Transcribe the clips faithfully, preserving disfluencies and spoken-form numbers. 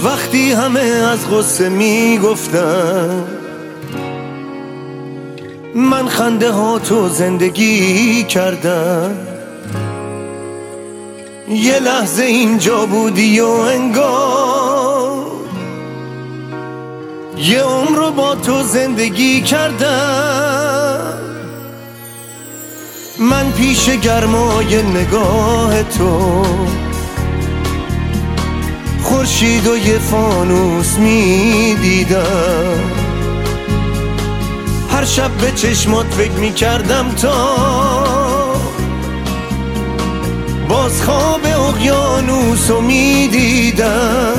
وقتی همه از غصه میگفتن من خنده ها تو زندگی کردم، یه لحظه اینجا بودی و انگار یه عمر رو با تو زندگی کردم. من پیش گرمای نگاه تو خورشید و یه فانوس می دیدم، هر شب به چشمات فکر می کردم تا باز خواب اقیانوس رو می دیدم.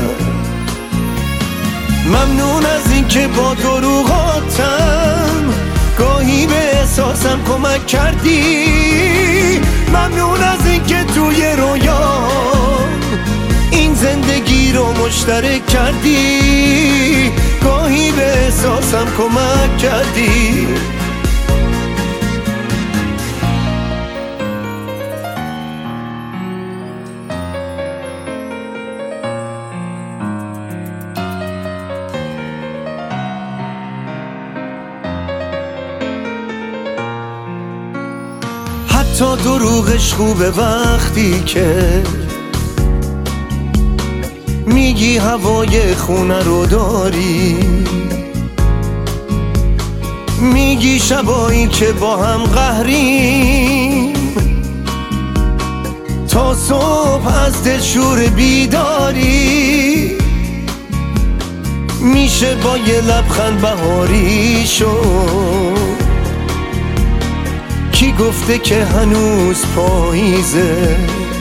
ممنون از این که با دروغاتم گاهی به احساسم کمک کردی، ممنون از این که توی رویام این زندگی رو مشترک کردی، گاهی به احساسم کمک کردی. حتی دروغش خوبه وقتی که میگی هوای خونه رو داری، میگی شبایی که با هم قهریم تا صبح از دلشور بیداری، میشه با یه لبخند بهاری شد. کی گفته که هنوز پاییزه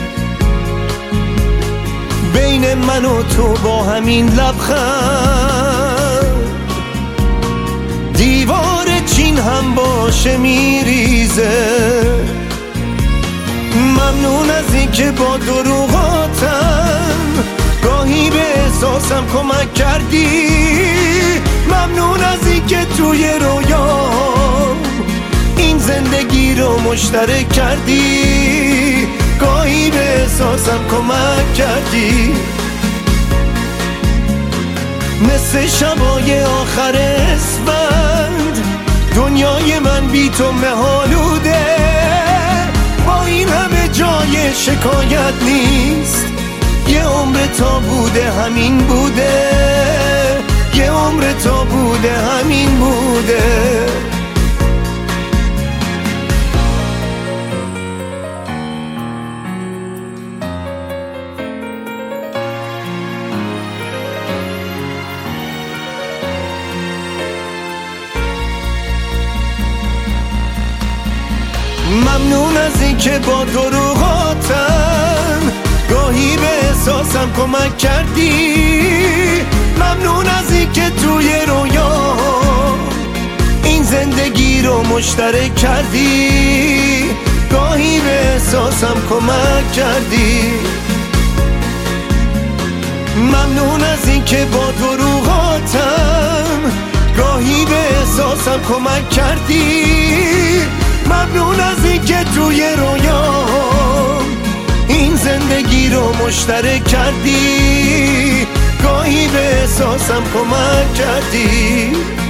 بین من و تو با همین لبخند دیوار چین هم باشه میریزه. ممنون از این که با دروغاتم گاهی به احساسم کمک کردی، ممنون از این که توی رویام این زندگی رو مشترک کردی، گاهی به احساسم کمک کردی. مثل شبای آخر اسفند دنیای من بی تو مه‌آلوده، با این همه جای شکایت نیست، یه عمر تا بوده همین بوده، یه عمر تا بوده همین بوده. ممنون از این که با دروغاتم گاهی به احساسم کمک کردی، ممنون از این که توی رویام این زندگی رو مشترک کردی، گاهی به احساسم کمک کردی. ممنون از این که با دروغاتم گاهی به احساسم کمک کردی، ممنون از این که توی رویام این زندگی رو مشترک کردی، گاهی به احساسم کمک کردی.